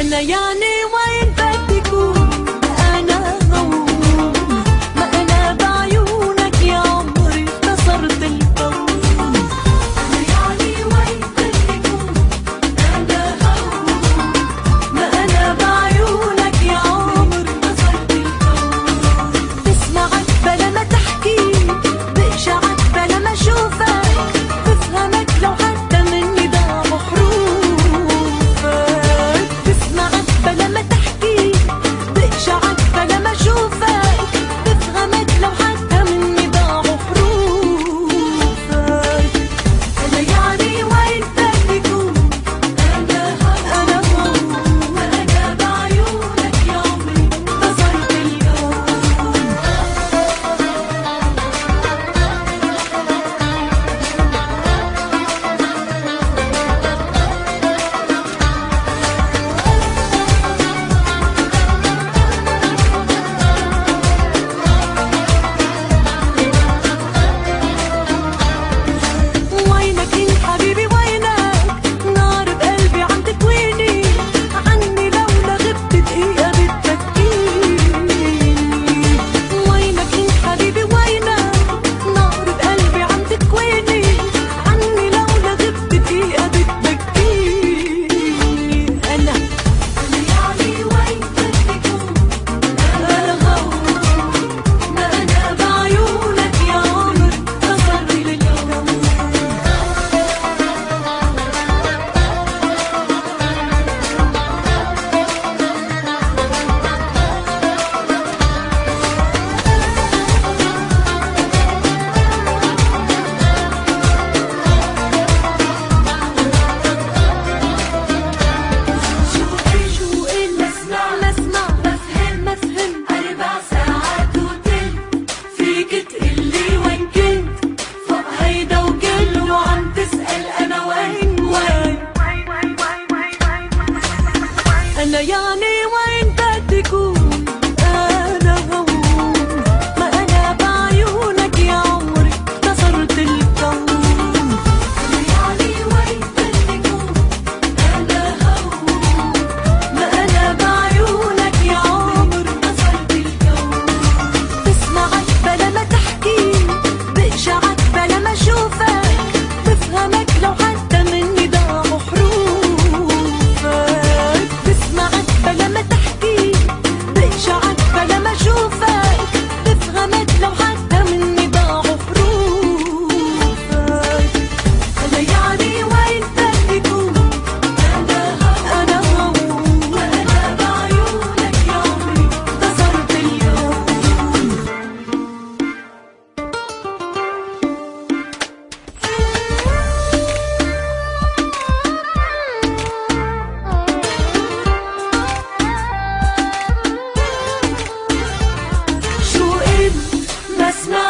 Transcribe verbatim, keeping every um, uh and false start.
أنا يعني وين بدي كون أنا غوم، ما أنا بعيونك يا عمري كسرت الكون. أنا يعني وين بدي كون أنا غوم، ما أنا بعيونك يا عمري كسرت الكون. بسمعك بلا ما تحكي، بقشعك بلا ما أشوفك، بفهمك لو حتى مني ضاعوا حروفك. بسمعك بلا ما تحكي، بقشعك بلا ما أشوفك، بفهمك لو حتى مني ضاعوا حروفك. أنا يعني وين بدي كون أنا أنا هون، ما أنا بعيونك يا عمري كسرت الكون. وينك يا حبيبي وينك، نار بقلبي عم تكويني، عني لولا غبت دقيقة بتبكيني. وينك يا حبيبي وينك، نار بقلبي عم تكويني، عني لولا غبت دقيقة بتبكيني. أنا أنا يعني وين بدي كون أنا غوم، ما أنا بعيونك يا عمر كسرت الكون. شوقي شوقي مسمع مسمع بفهم بفهم، أربع ساعات وتل فيك تقلي وين كنت، فوق هيدا وكله عم تسأل أنا وين وين. أنا يعني وين بدي كون أنا غوم، ما أنا بعيونك يا عمري كسرت الكون. أنا يعني وين بدي كون أنا غوم، ما أنا بعيونك يا عمري كسرت الكون. بسمعك بلا ما تحكي، بقشعك بلا ما أشوفك، بفهمك لو حتى مني ضاعوا حروفك. بسمعك بلا ما تحكي، بقشعك بلا ما أشوفك، بفهمك لو حتى مني ضاعوا حروفك. أنا يعني وين بدي كون أنا أنا غوم، ما أنا بعيونك يا عمري كسرت الكون. شو قلت ما سمعت